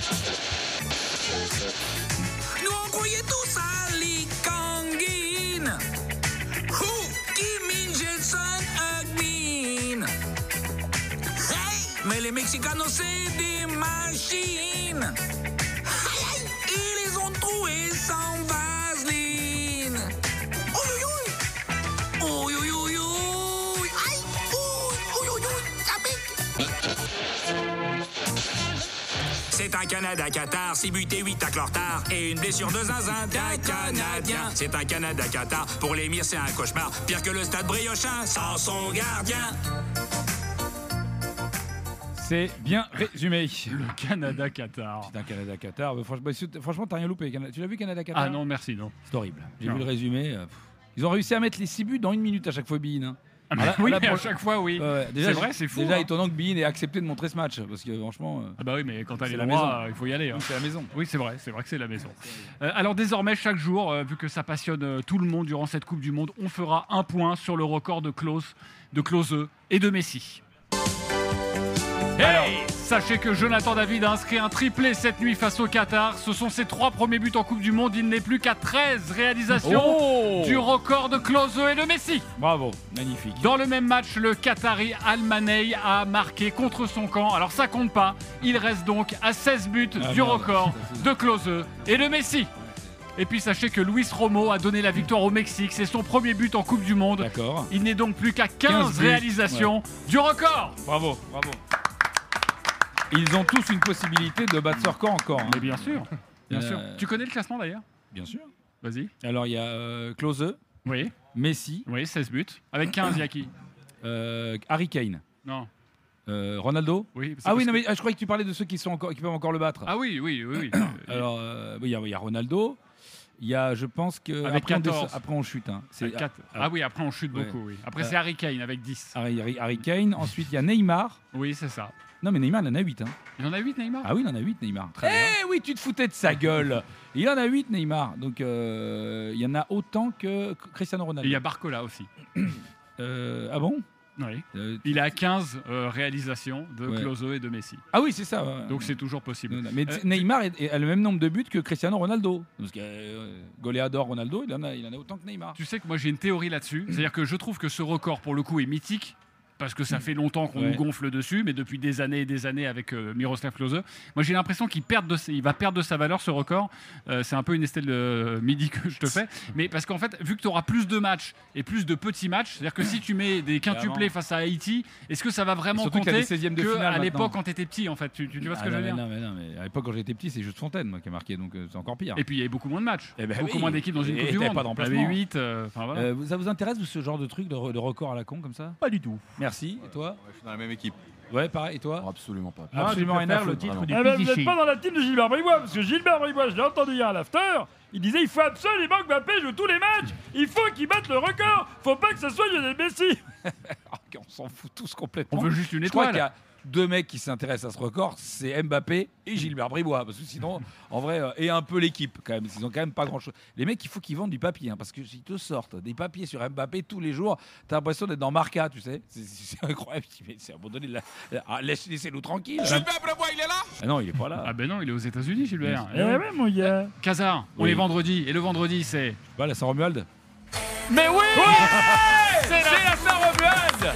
S16: Nous on croyait tous à Lee Kangin. Who? Kim Min-Jae-Son, Hugmin. Hey! Mais les Mexicanos c'est des machines. Aïe, aïe! Ils les ont troués sans vaseline. Oh yo yo! Oh yo yo yo! Aïe! Oh yo yo! Ça pique! C'est un Canada-Qatar, six buts et huit tacles en retard. Et une blessure de zinzin d'un Canadien. C'est un Canada-Qatar, pour l'émir c'est un cauchemar. Pire que le stade Briochin sans son gardien.
S9: C'est bien résumé.
S10: Le Canada-Qatar.
S9: C'est un Canada-Qatar. Franchement, franchement, t'as rien loupé. Tu l'as vu, Canada-Qatar?
S10: Ah non, merci, non.
S9: C'est horrible. J'ai
S10: non.
S9: vu le résumé. Ils ont réussi à mettre les six buts dans une minute à chaque fois, Bein. Hein.
S10: Ah bah, oui, à chaque fois, oui.
S9: Euh,
S10: c'est vrai, c'est fou.
S9: Déjà,
S10: hein.
S9: étonnant que Bein ait accepté de montrer ce match. Parce que franchement.
S10: Ah bah oui, mais quand t'as les
S9: la
S10: droits,
S9: maison.
S10: euh, il faut y aller. Hein.
S9: C'est la maison.
S10: Oui, c'est vrai, c'est vrai que c'est la maison. Euh, alors désormais, chaque jour, euh, vu que ça passionne euh, tout le monde durant cette Coupe du Monde, on fera un point sur le record de Klose, de Klose et de Messi. Alors, sachez que Jonathan David a inscrit un triplé cette nuit face au Qatar. Ce sont ses trois premiers buts en Coupe du Monde. Il n'est plus qu'à treize réalisations
S9: oh
S10: du record de Klose et de Messi.
S9: Bravo, magnifique.
S10: Dans le même match, le Qatari Al-Manei a marqué contre son camp. Alors ça compte pas. Il reste donc à seize buts
S9: ah,
S10: du
S9: merde.
S10: record de Klose et de Messi. Et puis sachez que Luis Romo a donné la victoire au Mexique. C'est son premier but en Coupe du Monde.
S9: D'accord.
S10: Il n'est donc plus qu'à quinze,
S9: quinze
S10: réalisations ouais. du record.
S9: Bravo, bravo. Ils ont tous une possibilité de battre ce record encore. Hein.
S10: Mais bien sûr, bien
S9: euh...
S10: sûr. Tu connais le classement d'ailleurs?
S9: Bien sûr.
S10: Vas-y.
S9: Alors il y a euh, Klose,
S10: oui.
S9: Messi,
S10: oui, seize buts. Avec quinze, il y a qui?
S9: euh, Harry Kane.
S10: Non.
S9: Euh, Ronaldo.
S10: Oui.
S9: Ah oui, non, mais ah, je croyais que tu parlais de ceux qui sont encore, qui peuvent encore le battre.
S10: Ah oui, oui, oui. oui.
S9: Alors euh, il y, y a Ronaldo. Il y a, je pense que
S10: avec
S9: après,
S10: quatorze.
S9: On des... après on chute. Hein.
S10: C'est quatre... Ah oui, après on chute beaucoup. Ouais. Oui. Après euh... c'est Harry Kane avec dix.
S9: Harry, Harry, Harry Kane. Ensuite il y a Neymar.
S10: Oui, c'est ça.
S9: Non mais Neymar il en a huit. Hein.
S10: Il en a huit Neymar?
S9: Ah oui, il en a huit Neymar. Eh hey, oui, tu te foutais de sa gueule. Il en a huit Neymar. Donc euh, il y en a autant que Cristiano Ronaldo.
S10: Et il y a Barcola aussi.
S9: euh, ah bon?
S10: Oui. Euh, il a quinze euh, réalisations de ouais. Klose et de Messi.
S9: Ah oui, c'est ça. Ouais.
S10: Donc c'est toujours possible.
S9: Mais euh, Neymar a le même nombre de buts que Cristiano Ronaldo. Parce que euh, Goleador Ronaldo, il en, a, il en a autant que Neymar.
S10: Tu sais que moi j'ai une théorie là-dessus. C'est-à-dire que je trouve que ce record pour le coup est mythique. Parce que ça fait longtemps qu'on ouais. nous gonfle dessus, mais depuis des années et des années avec euh, Miroslav Klose. Moi, j'ai l'impression qu'il perd de, il va perdre de sa valeur, ce record. Euh, c'est un peu une Estelle euh, midi que je te fais. Mais parce qu'en fait, vu que tu auras plus de matchs et plus de petits matchs, c'est-à-dire que si tu mets des quintuplés face à Haïti, est-ce que ça va vraiment compter qu'à l'époque quand tu étais petit, en fait? Tu, tu, tu vois ce
S9: ah
S10: que
S9: non,
S10: je veux dire?
S9: Non, mais non, mais à l'époque, quand j'étais petit, c'est juste Fontaine moi, qui a marqué, donc euh, c'est encore pire.
S10: Et puis, il y avait beaucoup moins de matchs.
S9: Eh ben
S10: beaucoup
S9: oui.
S10: moins d'équipes dans une
S9: et
S10: Coupe du Monde.
S9: Pas d'emplacement.
S10: Il y avait huit. Euh, voilà.
S9: euh, ça vous intéresse, vous, ce genre de truc, de, de record à la con, comme ça?
S11: Pas du tout.
S9: Merci. Et toi?
S1: Je suis dans la même équipe.
S9: Ouais, pareil. Et toi?
S6: Absolument pas.
S11: Moi,
S9: absolument rien à
S11: le titre
S9: vraiment.
S11: du
S17: ah ben, vous n'êtes pas dans la team de Gilbert Bribois, parce que Gilbert Bribois, je l'ai entendu hier à l'after, il disait il faut absolument que Mbappé joue tous les matchs, il faut qu'il batte le record, faut pas que ce soit Lionel Messi.
S9: On s'en fout tous complètement.
S10: On veut juste une
S9: étoile. Je crois qu'il y a deux mecs qui s'intéressent à ce record, c'est Mbappé et Gilbert Bribois, parce que sinon, en vrai, euh, et un peu l'équipe quand même, ils ont quand même pas grand-chose. Les mecs, il faut qu'ils vendent du papier, hein, parce que s'ils te sortent des papiers sur Mbappé tous les jours, t'as l'impression d'être dans Marca, tu sais. C'est, c'est, c'est incroyable. C'est à un moment donné, la... ah, laisse, laissez-nous tranquilles.
S8: Gilbert Bribois, il est là?
S9: Ah non, il est pas là.
S10: Ah ben non, il est aux États-Unis, Gilbert.
S17: Eh ouais, mon gars.
S10: Casar, on
S9: oui.
S10: est vendredi, et le vendredi, c'est.
S9: Bah, la Saint-Romuald.
S10: Mais oui,
S9: ouais
S10: c'est,
S9: c'est la, la Saint-Romuald.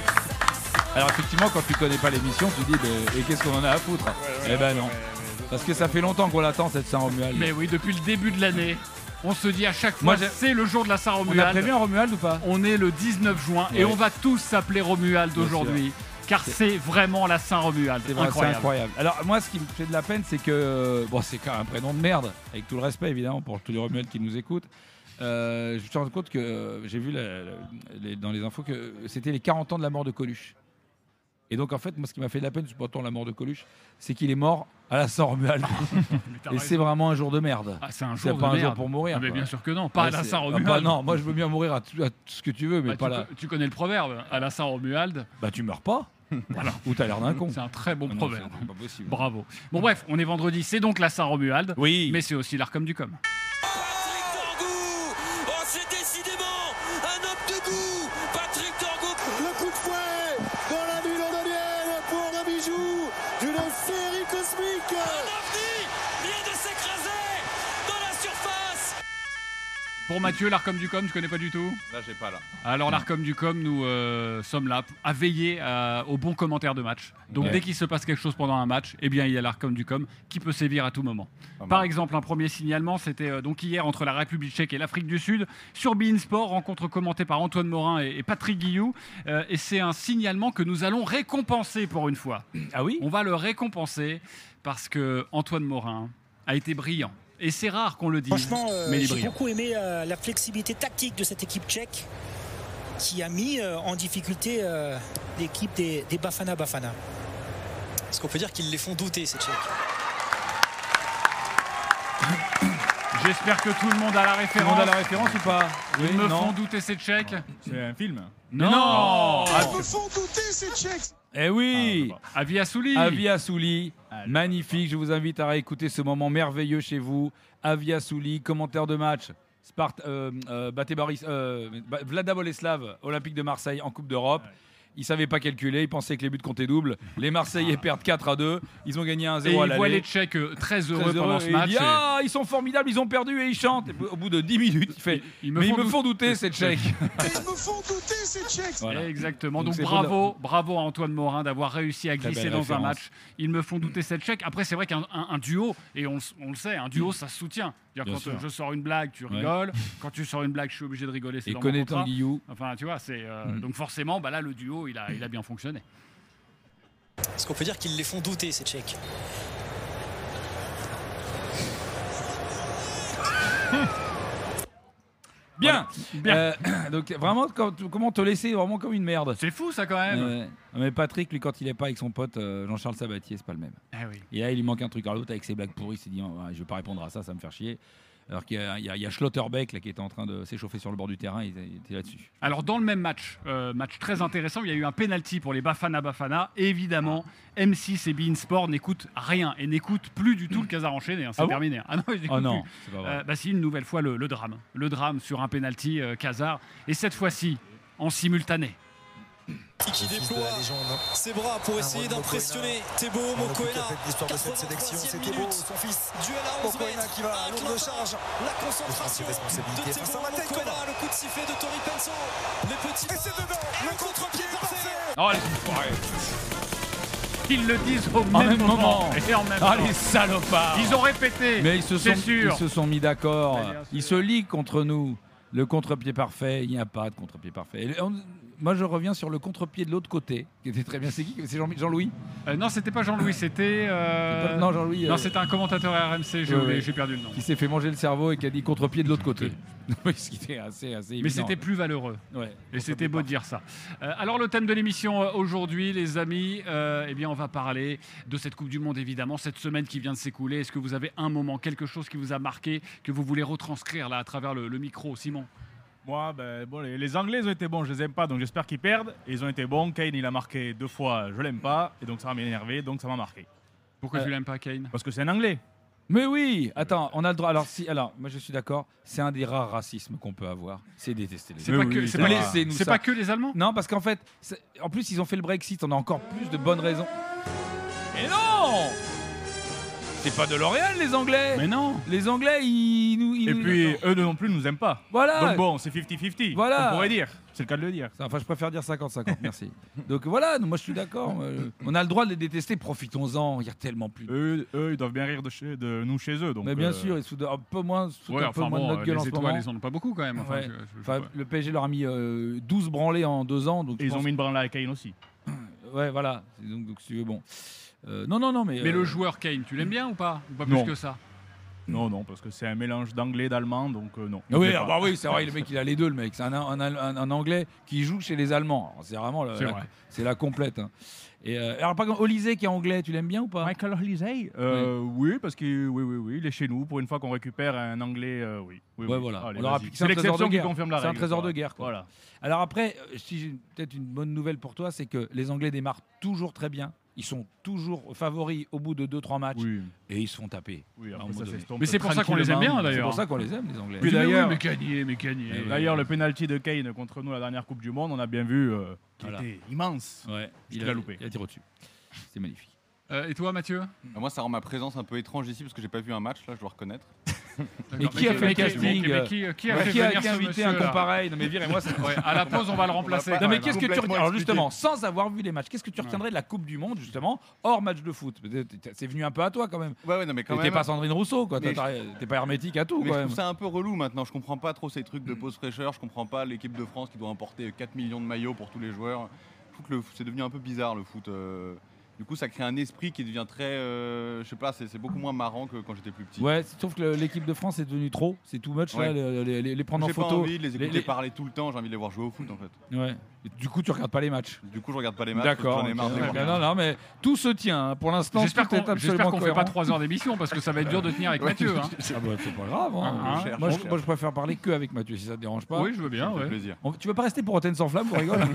S9: Alors effectivement, quand tu connais pas l'émission, tu dis mais, et qu'est-ce qu'on en a à foutre? Ouais, ouais, eh ben non, ouais, ouais, parce que ça fait longtemps qu'on l'attend cette Saint-Romuald.
S10: Mais oui, depuis le début de l'année, on se dit à chaque fois Moi, c'est le jour de la Saint-Romuald.
S9: On a prévu un Romuald ou pas?
S10: On est le dix-neuf juin ouais. et on va tous s'appeler Romuald aujourd'hui. Car c'est... c'est vraiment la Saint-Romuald.
S9: C'est, incroyable. c'est incroyable. Alors moi, ce qui me fait de la peine, c'est que bon, c'est quand même un prénom de merde, avec tout le respect évidemment pour tous les Romuald qui nous écoutent. Euh, je me suis rendu compte que euh, j'ai vu la, la, les, dans les infos que c'était les quarante ans de la mort de Coluche. Et donc en fait, moi ce qui m'a fait de la peine, c'est pas tant la mort de Coluche, c'est qu'il est mort à la Saint-Romuald. Et raison. C'est vraiment un jour de merde.
S10: Ah, c'est un jour
S9: c'est
S10: de
S9: pas
S10: merde.
S9: un jour pour mourir.
S10: Ah, mais
S9: quoi.
S10: bien sûr que non, pas ah, à la Saint-Romuald.
S9: Ah, bah, non, moi je veux bien mourir à tout, à tout ce que tu veux, mais
S10: bah,
S9: pas
S10: tu
S9: là.
S10: Co- tu connais le proverbe, à la Saint-Romuald.
S9: Bah tu meurs pas. Voilà. Ou t'as l'air d'un con.
S10: C'est un très bon
S9: non,
S10: proverbe.
S9: C'est pas possible.
S10: Bravo. Bon bref, on est vendredi, c'est donc la Saint-Romuald.
S9: Oui.
S10: Mais c'est aussi l'Arcom du Com. Pour Mathieu, l'Arcom du Com, tu connais pas du tout?
S1: Là, j'ai pas là.
S10: Alors l'Arcom du Com, nous euh, sommes là à veiller à, aux bons commentaires de match. Donc
S1: Ouais.
S10: dès qu'il se passe quelque chose pendant un match, eh bien il y a l'Arcom du Com qui peut sévir à tout moment.
S1: Pas
S10: Par
S1: mal.
S10: exemple, un premier signalement, c'était euh, donc hier entre la République tchèque et l'Afrique du Sud sur beIN Sport, rencontre commentée par Antoine Morin et, et Patrick Guillou. Euh, et c'est un signalement que nous allons récompenser pour une fois.
S9: Ah oui?
S10: On va le récompenser parce que Antoine Morin a été brillant. Et c'est rare qu'on le dise,
S18: Franchement, euh,
S10: mais il est
S18: j'ai
S10: brillant.
S18: beaucoup aimé euh, la flexibilité tactique de cette équipe tchèque qui a mis euh, en difficulté euh, l'équipe des, des Bafana Bafana. Est-ce qu'on peut dire qu'ils les font douter, ces Tchèques?
S10: J'espère que tout le monde a la référence.
S9: Tout le monde a la référence ou pas?
S10: Ils
S9: Oui,
S10: me
S9: non.
S10: font douter ces Tchèques.
S11: C'est un film.
S10: Non,
S9: non.
S10: Ils
S7: me font douter, ces Tchèques.
S9: Eh oui,
S10: Avi Assouli.
S9: Avi Assouli, magnifique. Je vous invite à réécouter ce moment merveilleux chez vous. Avi Assouli, commentaire de match. Sparte, euh, euh, Bate Boris, euh, Vlada Boleslav, Olympique de Marseille en Coupe d'Europe. Il savait pas calculer, il pensait que les buts comptaient double. Les Marseillais perdent quatre à deux. Ils ont gagné un
S10: Et
S9: zéro à
S10: il
S9: l'aller.
S10: voit les Tchèques euh, très heureux
S9: Très
S10: pendant ce
S9: et
S10: match.
S9: Il dit,
S10: et-
S9: ah, ils sont formidables, ils ont perdu et ils chantent. Et au bout de dix minutes, il fait
S10: Ils
S9: mais ils me
S10: dou-
S9: font douter, ces Tchèques.
S7: Ils me font douter, ces Tchèques.
S9: Voilà.
S10: Exactement.
S9: Donc
S10: Donc,
S9: c'est
S10: bravo, bravo à Antoine Morin d'avoir réussi à
S9: Très
S10: glisser
S9: belle
S10: dans un
S9: référence.
S10: match. Ils me font douter cette Tchèque. Après, c'est vrai qu'un un- un duo, et on, s- on le sait, un duo, ça se soutient. C'est-à-dire,
S9: Bien
S10: quand
S9: sûr.
S10: euh, je sors une blague, tu
S9: Ouais.
S10: rigoles. Quand tu sors une blague, je suis obligé de rigoler. C'est
S9: Et
S10: dans mon
S9: connaître
S10: contrat.
S9: Guillou.
S10: Enfin, tu vois, c'est euh,
S9: Mm.
S10: donc forcément, bah là, le duo, il a, il a bien fonctionné.
S18: Est-ce qu'on peut dire qu'ils les font douter, ces Tchèques?
S9: Bien.
S10: Bien.
S9: Euh, donc vraiment, quand- comment te laisser vraiment comme une merde.
S10: C'est fou ça quand même.
S9: Ouais. Mais Patrick, lui, quand il est pas avec son pote euh, Jean-Charles Sabatier, c'est pas le même.
S10: Eh oui.
S9: Et là, il lui manque un truc. Alors l'autre, avec ses blagues pourries, il s'est dit, oh, ouais, je vais pas répondre à ça, ça va me faire chier. Alors qu'il y a, il y a- il y a Schlotterbeck là, qui était en train de s'échauffer sur le bord du terrain, il, il était là-dessus.
S10: Alors dans le même match, euh, match très intéressant, il y a eu un penalty pour les Bafana Bafana. Et évidemment, M six et beIN Sport n'écoutent rien et n'écoutent plus du tout le Casar enchaîné. Hein, c'est
S9: Ah bon
S10: terminé. Ah non, ils n'écoutent
S9: Oh non,
S10: plus.
S9: c'est pas vrai.
S10: Euh, bah, c'est une nouvelle fois le, le drame. Le drame sur un penalty euh, Casar. Et cette fois-ci, en simultané.
S18: Qui déploie ses bras pour essayer d'impressionner Thébo Mokoena.
S7: l'histoire de cette sélection, c'est Thébo, son fils.
S18: Duel à onze
S7: Mokoena
S18: mètres.
S7: qui va à
S18: Un
S7: longue
S18: clin
S7: charge.
S18: La concentration de
S7: Responsabilité face
S18: Thébo
S7: à Matej,
S18: Mokoena.
S7: Kola.
S18: Le coup de sifflet de Tori Penso. Les petits.
S7: Et c'est dedans. Le contre-pied parfait.
S10: Oh les enfoirés. Ils le disent au
S9: En
S10: même,
S9: même
S10: moment.
S9: moment.
S10: Et en même
S9: Ah,
S10: temps.
S9: les salopards.
S10: Ils ont répété.
S9: Mais ils se,
S10: c'est
S9: sont,
S10: sûr.
S9: ils se sont mis d'accord.
S10: Mais bien sûr.
S9: Ils se liguent contre nous. Le contre-pied parfait, il n'y a pas de contre-pied parfait. Et on- moi, je reviens sur le contre-pied de l'autre côté, qui était très bien. C'est qui? C'est Jean- Jean-Louis
S10: Euh, non, c'était pas Jean-Louis, c'était. euh,
S9: C'est pas- non, Jean-Louis,
S10: Non,
S9: euh,
S10: c'était un commentateur R M C, j'ai
S9: Ouais,
S10: oublié,
S9: ouais.
S10: j'ai perdu le nom.
S9: Qui s'est fait manger le cerveau et qui a dit contre-pied de l'autre côté. Oui, ce qui était assez, assez
S10: Mais
S9: évident.
S10: c'était plus valeureux.
S9: Ouais.
S10: Et c'était beau de dire ça. Euh, alors le thème de l'émission euh, aujourd'hui, les amis, euh, eh bien on va parler de cette Coupe du Monde évidemment, cette semaine qui vient de s'écouler. Est-ce que vous avez un moment, quelque chose qui vous a marqué, que vous voulez retranscrire là à travers le, le micro, Simon?
S11: Moi, ben, bon, les, les Anglais ils ont été bons, je les aime pas, donc j'espère qu'ils perdent. Et ils ont été bons. Kane, il a marqué deux fois, je l'aime pas, et donc ça m'a énervé, donc ça m'a marqué.
S10: Pourquoi
S9: Euh,
S10: tu l'aimes pas, Kane?
S11: Parce que c'est un Anglais.
S9: Mais oui, attends, on a le droit. Alors, si, alors, moi je suis d'accord, c'est un des rares racismes qu'on peut avoir. C'est détester les
S10: C'est pas, que, c'est pas,
S9: Laissez-nous
S10: c'est
S9: ça.
S10: pas que les Allemands?
S9: Non, parce qu'en fait, c'est- en plus, ils ont fait le Brexit, on a encore plus de bonnes raisons. Mais non! C'est pas de L'Oréal, les Anglais!
S10: Mais non!
S9: Les Anglais, ils nous. ils
S11: Et
S9: nous-
S11: puis, eux non plus nous aiment pas.
S9: Voilà!
S11: Donc bon, c'est cinquante cinquante.
S9: Voilà.
S11: On pourrait dire. C'est le cas de le dire.
S9: Enfin, je préfère dire cinquante cinquante, merci. Donc voilà, moi je suis d'accord. euh, On a le droit de les détester, profitons-en, il y a tellement plus.
S11: Eux, eux, ils doivent bien rire de, chez- de nous chez eux. Donc,
S9: Mais bien
S11: euh,
S9: sûr, ils se foutent un peu moins, se foutent
S10: Ouais,
S9: un peu
S10: enfin
S9: moins de
S10: bon,
S9: notre gueule en
S10: les
S9: ce
S10: étoiles,
S9: moment.
S10: ils en ont pas beaucoup quand même. Enfin,
S9: Ouais.
S10: je- je-
S9: Enfin, le P S G leur a mis euh, douze branlés en deux ans. Donc
S11: Et
S9: je
S11: ils ont
S9: pense-
S11: mis une branlée à Kane aussi.
S9: Ouais, voilà. Donc, donc si tu veux, bon. Euh, non, non, non, mais.
S10: Mais
S9: euh,
S10: le joueur Kane, tu l'aimes bien ou pas? Ou pas
S11: Non.
S10: plus que ça?
S11: Non, non, parce que c'est un mélange d'anglais, d'allemand, donc euh, non.
S9: Ah oui,
S11: Je sais
S9: ah
S11: pas.
S9: bah oui, c'est vrai, le mec il a les deux, le mec. C'est un, un, un- un anglais qui joue chez les Allemands. Alors, C'est vraiment le-
S11: C'est
S9: la,
S11: vrai.
S9: c'est la complète. hein. Et euh, alors par exemple, Olysée qui est anglais, tu l'aimes bien ou pas?
S11: Michael Olysée euh, Oui, parce que oui, oui, oui, il est chez nous. Pour une fois qu'on récupère un anglais, euh, oui. oui,
S9: Ouais,
S11: oui.
S9: voilà.
S11: Allez,
S9: On leur a
S11: vas-y.
S9: piqué-
S11: C'est
S9: un trésor de
S11: l'exception qui
S9: guerre.
S11: confirme la
S9: C'est un
S11: règle.
S9: trésor
S11: quoi.
S9: de guerre. Quoi.
S11: Voilà.
S9: Alors après, euh, si j'ai peut-être une bonne nouvelle pour toi, c'est que les Anglais démarrent toujours très bien. Ils sont toujours favoris au bout de deux trois matchs
S11: Oui.
S9: et ils se font taper.
S11: Oui,
S9: à un
S11: après,
S9: moment
S11: ça
S9: donné.
S11: s'estompe
S10: Mais c'est pour ça qu'on les aime bien,
S11: tranquillement.
S10: d'ailleurs.
S9: C'est pour ça qu'on les aime, les Anglais.
S11: Puis
S10: Tu dis, mais oui,
S11: d'ailleurs-
S10: mais gagner, mais gagner.
S9: Eh oui.
S11: D'ailleurs, le penalty de Kane contre nous à la dernière Coupe du Monde, on a bien vu euh, qu'il
S9: Voilà.
S11: était immense.
S9: Ouais,
S11: Il
S9: il
S11: l'a
S9: a
S11: loupé.
S9: Il a tiré au-dessus. C'est magnifique.
S10: Euh, et toi, Mathieu?
S1: Bah, moi, ça rend ma présence un peu étrange ici parce que j'ai pas vu un match, là, je dois reconnaître.
S9: Mais qui a fait le casting?
S10: Mais qui, qui a
S9: Ouais,
S10: fait
S9: qui a,
S10: venir
S9: qui a
S10: ce
S9: invité un
S10: monsieur,
S9: con
S10: là
S9: pareil? Non mais virez-moi ça.
S10: Ouais, à la pause, on va le remplacer.
S9: Non mais
S10: Ouais,
S9: qu'est-ce que tu
S1: complètement
S9: retiens? Alors
S1: expliqué.
S9: justement, sans avoir vu les matchs, qu'est-ce que tu retiendrais de la Coupe du Monde justement hors match de foot? C'est venu un peu à toi quand même.
S1: Ouais, ouais, non, mais quand
S9: T'es
S1: même.
S9: pas Sandrine Rousseau, quoi.
S1: Mais
S9: T'as- T'es pas hermétique à tout,
S1: Mais
S9: quand
S1: je
S9: même.
S1: trouve ça un peu relou maintenant. Je comprends pas trop ces trucs de pause fraîcheur. Je comprends pas l'équipe de France qui doit importer quatre millions de maillots pour tous les joueurs. Je trouve que le- c'est devenu un peu bizarre le foot. euh. Du coup, ça crée un esprit qui devient très. euh, je sais pas, c'est c'est beaucoup moins marrant que quand j'étais plus petit.
S9: Ouais, je trouve que le- l'équipe de France est devenue trop. C'est too much, là,
S1: Ouais.
S9: les, les- les- les prendre en
S1: J'ai pas
S9: photo.
S1: envie de les écouter
S9: les-
S1: parler tout le temps. J'ai envie de les voir jouer au foot en fait.
S9: Ouais. Et du coup, tu regardes pas les matchs.
S1: Du coup, je regarde pas les matchs.
S9: D'accord.
S1: J'en ai marre
S9: ok.
S1: de les
S9: Ok,
S1: voir.
S9: non, non, mais tout se tient. hein. Pour l'instant,
S10: J'espère
S9: tout est
S10: qu'on
S9: absolument
S10: j'espère qu'on fait pas
S9: cohérent.
S10: trois heures d'émission parce que ça va être dur de tenir avec
S1: Ouais.
S10: Mathieu. Hein.
S9: Ah bah, c'est pas grave. hein.
S10: Hein, hein.
S9: moi, je, moi, je préfère parler que avec Mathieu, si ça te dérange pas.
S10: Oui, je veux bien.
S1: Ça me fait
S10: Ouais.
S1: plaisir.
S9: On- tu veux pas rester pour Rotten sans flamme, on rigole?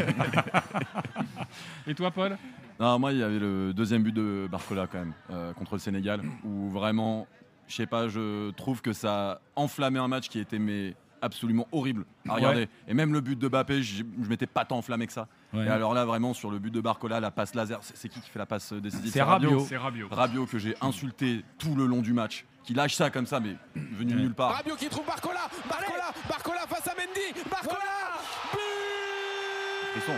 S10: Et toi, Paul?
S6: Non, moi, il y avait le deuxième but de Barcola quand même, euh, contre le Sénégal, où vraiment, je sais pas, je trouve que ça a enflammé un match qui était mais absolument horrible à regarder.
S9: Ouais.
S6: Et même le but de Mbappé, je je m'étais pas tant enflammé que ça.
S9: Ouais.
S6: Et alors là, vraiment, sur le but de Barcola, la passe laser, c'est c'est qui qui fait la passe décisive?
S9: C'est Rabiot.
S10: C'est Rabiot.
S6: Rabiot que j'ai insulté tout le long du match, qui lâche ça comme ça, mais venu de nulle part.
S7: Rabiot qui trouve Barcola. Barcola. Barcola face à Mendy. Barcola.
S6: Ils sont.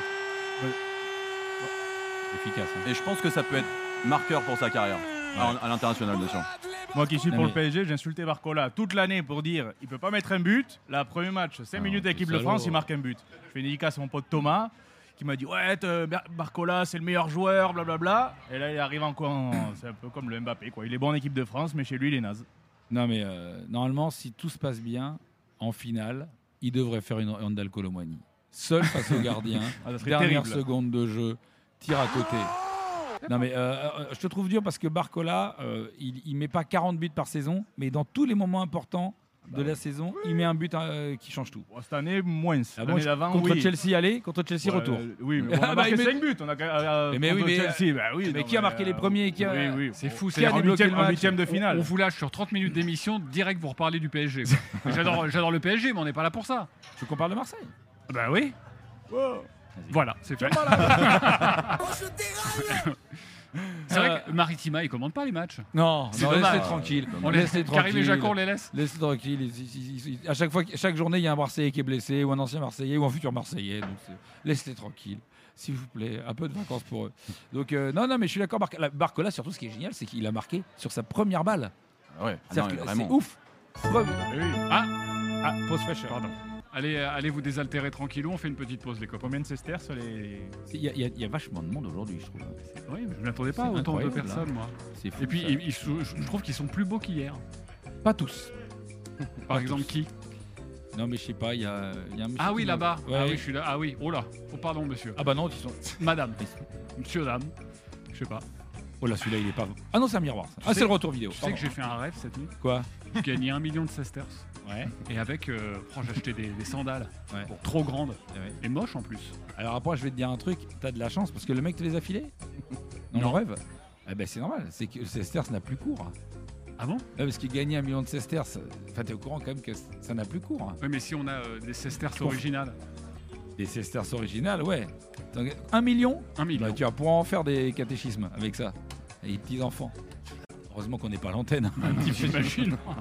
S9: Efficace. hein.
S6: Et je pense que ça peut être marqueur pour sa carrière, à, à l'international bien sûr.
S11: Moi qui suis
S9: Non,
S11: pour
S9: mais-
S11: le P S G, j'ai insulté Barcola toute l'année pour dire il peut pas mettre un but. Là, premier match, cinq
S9: Ah,
S11: minutes
S9: c'est
S11: d'équipe de
S9: salaud.
S11: France, il marque un but. Je fais une dédicace à mon pote Thomas qui m'a dit ouais, euh, Bar- Barcola c'est le meilleur joueur, blablabla. Et là, il arrive encore, en- c'est un peu comme le Mbappé quoi. Il est bon en équipe de France, mais chez lui, il est naze.
S9: Non, mais euh, normalement, si tout se passe bien, en finale, il devrait faire une Randal Colomwani. Seul face au gardien,
S11: Ah, ça serait
S9: dernière
S11: terrible.
S9: seconde de jeu, tir à côté. Non, mais euh, euh, je te trouve dur parce que Barcola, euh, il, il met pas quarante buts par saison, mais dans tous les moments importants de la saison, il met un but euh, qui change tout.
S11: Bon, cette année, moins.
S9: Ah bon,
S11: L'année
S9: je-
S11: d'avant,
S9: contre
S11: oui.
S9: Chelsea, allez, contre Chelsea,
S11: Ouais,
S9: retour.
S11: euh, oui, mais on
S9: Ah
S11: a
S9: bah,
S11: marqué
S9: mais-
S11: cinq buts. On a, euh,
S9: Mais, mais oui,
S11: contre
S9: mais,
S11: Chelsea, bah oui,
S9: mais
S11: non,
S9: qui a
S11: mais,
S9: marqué les
S11: euh,
S9: premiers et qui a-
S11: Oui, oui.
S10: C'est fou,
S11: C'est
S10: c'est
S11: en
S9: débloqué
S11: huitième,
S9: le
S11: en
S9: match.
S11: huitième de finale.
S10: On vous lâche sur trente minutes d'émission, direct vous reparlez du P S G. quoi. J'adore, j'adore le P S G, mais on n'est pas là pour ça.
S9: Tu veux qu'on parle de Marseille?
S10: Bah oui. Voilà, c'est fait. C'est vrai que Maritima, il commande pas les matchs.
S9: Non,
S10: C'est
S9: non,
S10: dommage.
S9: laissez tranquille.
S10: On laisse
S9: Laissez
S10: Karim et
S9: tranquille.
S10: Jaco, on les laisse.
S9: Laissez tranquille. Ils- ils- ils- À chaque fois, chaque journée, il y a un Marseillais qui est blessé, ou un ancien Marseillais, ou un futur Marseillais. Donc c'est- laissez tranquille, s'il vous plaît. Un peu de vacances pour eux. Donc euh, non, non, mais je suis d'accord. Barc- la- Barcola, surtout, ce qui est génial, c'est qu'il a marqué sur sa première balle.
S6: Ah ouais, ah
S9: C'est-à-dire
S6: non, mais
S9: que
S6: vraiment.
S9: c'est ouf. Preuve-
S10: Ah,
S9: Ah, pause fraîcheur.
S10: pardon. Allez, euh, allez vous désaltérer tranquillou, on fait une petite pause les copains.
S11: Combien de Cester sur les.
S9: Il y, a- il y a- il y a vachement de monde aujourd'hui, je trouve.
S10: Oui, je ne m'attendais pas à
S9: C'est
S10: autant de
S9: incroyable,
S10: personnes,
S9: là.
S10: moi.
S9: C'est fou,
S10: Et puis,
S9: ça.
S10: ils- ils sont- je je trouve qu'ils sont plus beaux qu'hier.
S9: Pas tous.
S10: Par
S9: Pas
S10: exemple,
S9: tous.
S10: qui
S9: Non, mais je sais pas, il y a, il y a un monsieur
S10: Ah oui,
S9: qui-
S10: là-bas.
S9: Ouais.
S10: Ah oui, je suis là. Ah oui, oh là. Oh, pardon, monsieur.
S9: Ah bah non, ils sont.
S10: Madame. Monsieur, dame. Je sais pas.
S9: Oh là, celui-là, il est pas. Ah non, c'est un miroir. ça. Ah,
S10: sais-
S9: c'est le retour vidéo.
S10: Tu sais
S9: Pardon.
S10: que j'ai fait un rêve cette nuit.
S9: Quoi?
S10: J'ai gagné un million de Cesters.
S9: Ouais.
S10: Et avec, euh, oh, j'ai acheté des, des sandales.
S9: Ouais.
S10: Bon, trop grandes.
S9: Ouais.
S10: Et moches en plus.
S9: Alors après, je vais te dire un truc, t'as de la chance parce que le mec te les a filés dans
S10: Non.
S9: mon rêve. Eh ben c'est normal, c'est que le Cesters n'a plus cours.
S10: Ah bon?
S9: Ouais, parce qu'il gagnait un million de Cesters, enfin t'es au courant quand même que ça n'a plus cours.
S10: Oui, mais si on a euh, des Cesters
S9: Je conf-
S10: originales.
S9: Des Cesters originales, ouais. Donc, un million
S10: Un million.
S9: Bah, tu vas pouvoir en faire des catéchismes avec ça. Et les petits enfants. Heureusement qu'on n'est pas à l'antenne.
S10: J'imagine.